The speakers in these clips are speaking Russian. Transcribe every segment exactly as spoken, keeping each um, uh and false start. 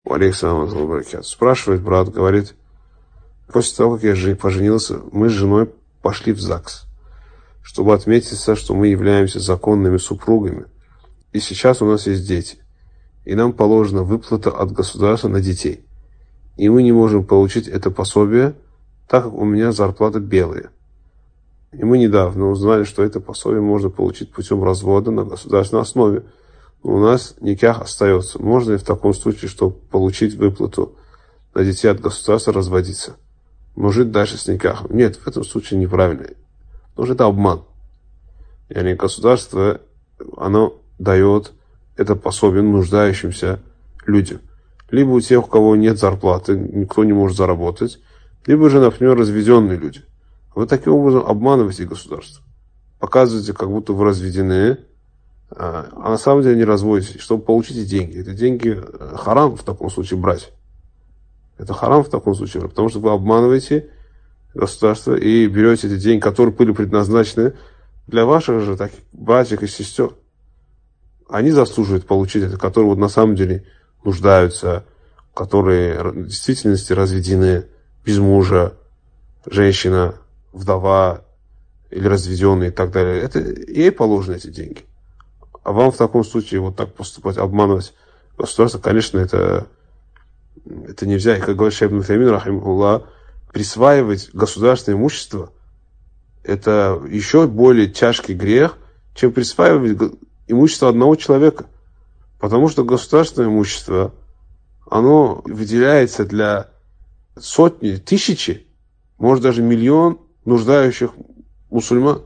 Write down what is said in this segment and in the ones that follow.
Алейкум. Спрашивает брат, говорит, после того, как я поженился, мы с женой пошли в ЗАГС, чтобы отметиться, что мы являемся законными супругами. И сейчас у нас есть дети. И нам положена выплата от государства на детей. И мы не можем получить это пособие, так как у меня зарплата белая. И мы недавно узнали, что это пособие можно получить путем развода на государственной основе. Но у нас никях остается. Можно ли в таком случае, чтобы получить выплату на детей от государства, разводиться? Но жить дальше с никахом? Нет, в этом случае неправильно. Потому что это обман. И государство, оно дает это пособие нуждающимся людям. Либо у тех, у кого нет зарплаты, никто не может заработать, либо же, например, разведенные люди. Вы таким образом обманываете государство. Показываете, как будто вы разведены, а на самом деле не разводитесь, чтобы получить эти деньги. Это деньги харам в таком случае брать. Это харам в таком случае, потому что вы обманываете государство и берете эти деньги, которые были предназначены для ваших же таких братьев и сестер. Они заслуживают получить это, которые вот на самом деле нуждаются, которые в действительности разведены, без мужа, женщина, вдова или разведенные и так далее. Это ей положены эти деньги. А вам в таком случае вот так поступать, обманывать государство, конечно, это, это нельзя. И как говорит Шейх ибн Утаймин, рахимахуллах, присваивать государственное имущество – это еще более тяжкий грех, чем присваивать имущество одного человека. Потому что государственное имущество, оно выделяется для сотни, тысячи, может даже миллион нуждающих мусульман.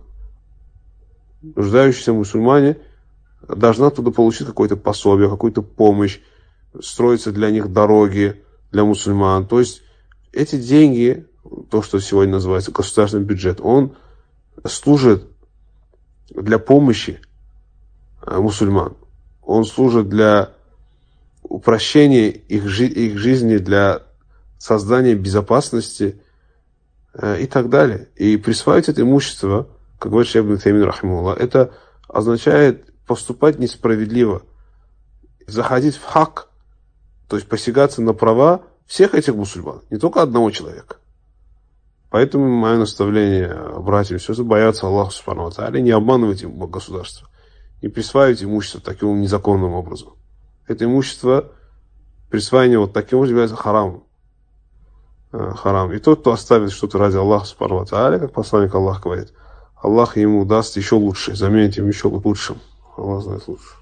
Нуждающиеся мусульмане должны оттуда получить какое-то пособие, какую-то помощь, строятся для них дороги для мусульман. То есть эти деньги, то, что сегодня называется государственный бюджет, он служит для помощи мусульман. Он служит для упрощения их, жи- их жизни, для создания безопасности э, и так далее. И присваивать это имущество, как говорит Шейх ибн Утаймин, рахимахуллах, это означает поступать несправедливо, заходить в хак, то есть посягаться на права всех этих мусульман, не только одного человека. Поэтому мое наставление братьям и сестрам бояться Аллаха субхану ва тааля, не обманывать им государство, не присваивать имущество таким незаконным образом. Это имущество, присваивание вот таким образом является харамом. Харам. И тот, кто оставит что-то ради Аллаха субхану ва тааля, как посланник Аллаха говорит, Аллах ему даст еще лучше, заменит им еще лучшим. Аллах знает лучше.